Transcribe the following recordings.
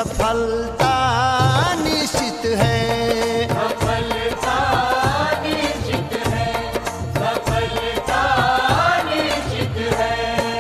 सफलता निश्चित है। सफलता निश्चित है, सफलता निश्चित है।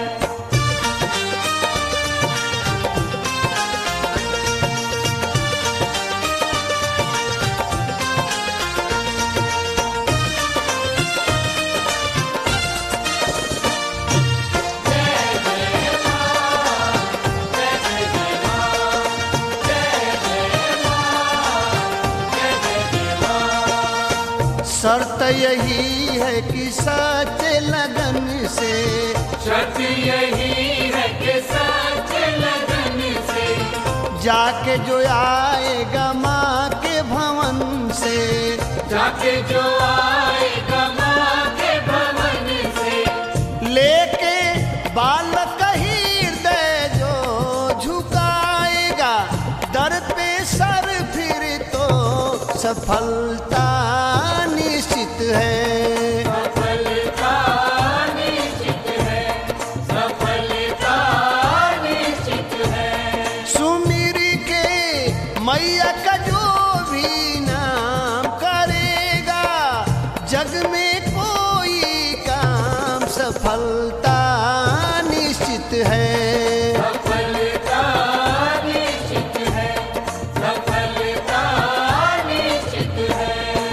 शर्त यही है कि सच्चे लगन से, शर्त यही है कि सच्चे लगन से, जाके जो आएगा माँ के भवन से, जाके जो आएगा माँ के भवन से, लेके बालक हृदय जो झुकाएगा, दर पे सर फिर तो सफलता निश्चित है। सफलता निश्चित है, सफलता निश्चित है। सुमिर के मैया का जो भी नाम करेगा, जग में कोई काम सफलता निश्चित है। सफलता निश्चित है, सफलता निश्चित है।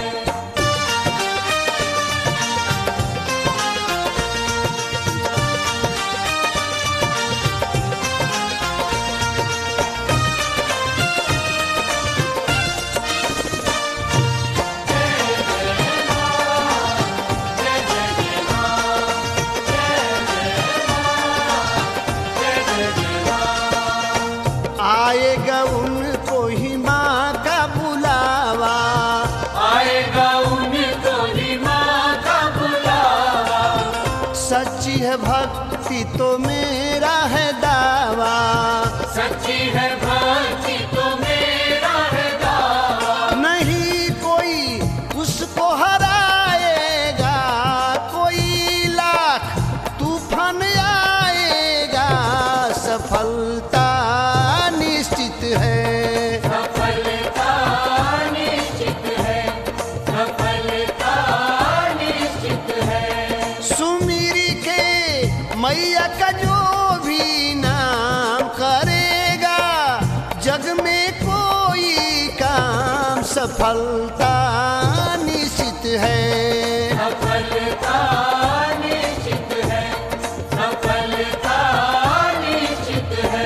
आएगा उनको ही माँ का बुलावा, आएगा उनको ही माँ का बुलावा, सच्ची है भक्ति तो मेरा है दावा, सच्ची है भक्ति तो मेरा है दावा, नहीं कोई उसको हराएगा, कोई लाख तूफान आएगा, सफलता निश्चित है। सफलता निश्चित है, सफलता निश्चित है। सुमिर के मैया का जो भी नाम करेगा, जग में कोई काम सफलता निश्चित है। सफलता निश्चित है, सफलता निश्चित है।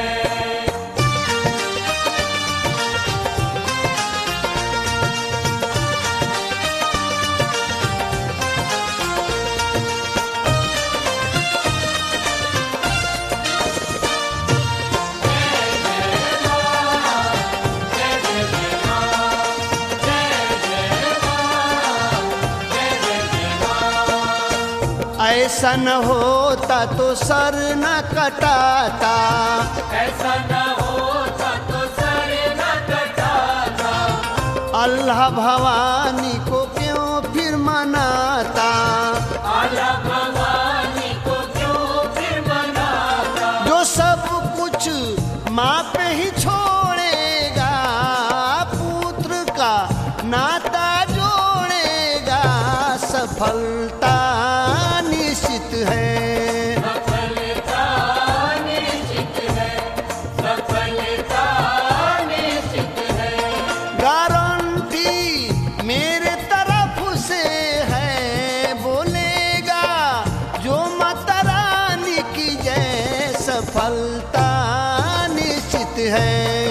ऐसा न होता तो सर न कटाता, ऐसा न होता तो सर न कटाता, अल्लाह भवानी को क्यों फिर मनाता, आला भवानी को क्यों फिर मनाता, जो सब कुछ माँ पे ही छोड़ेगा, पुत्र का नाता जोड़ेगा, सफलता निश्चित है। सफलता निश्चित है, सफलता निश्चित है। गारंटी मेरे तरफ से है, बोलेगा जो माता रानी की जय, सफलता निश्चित है।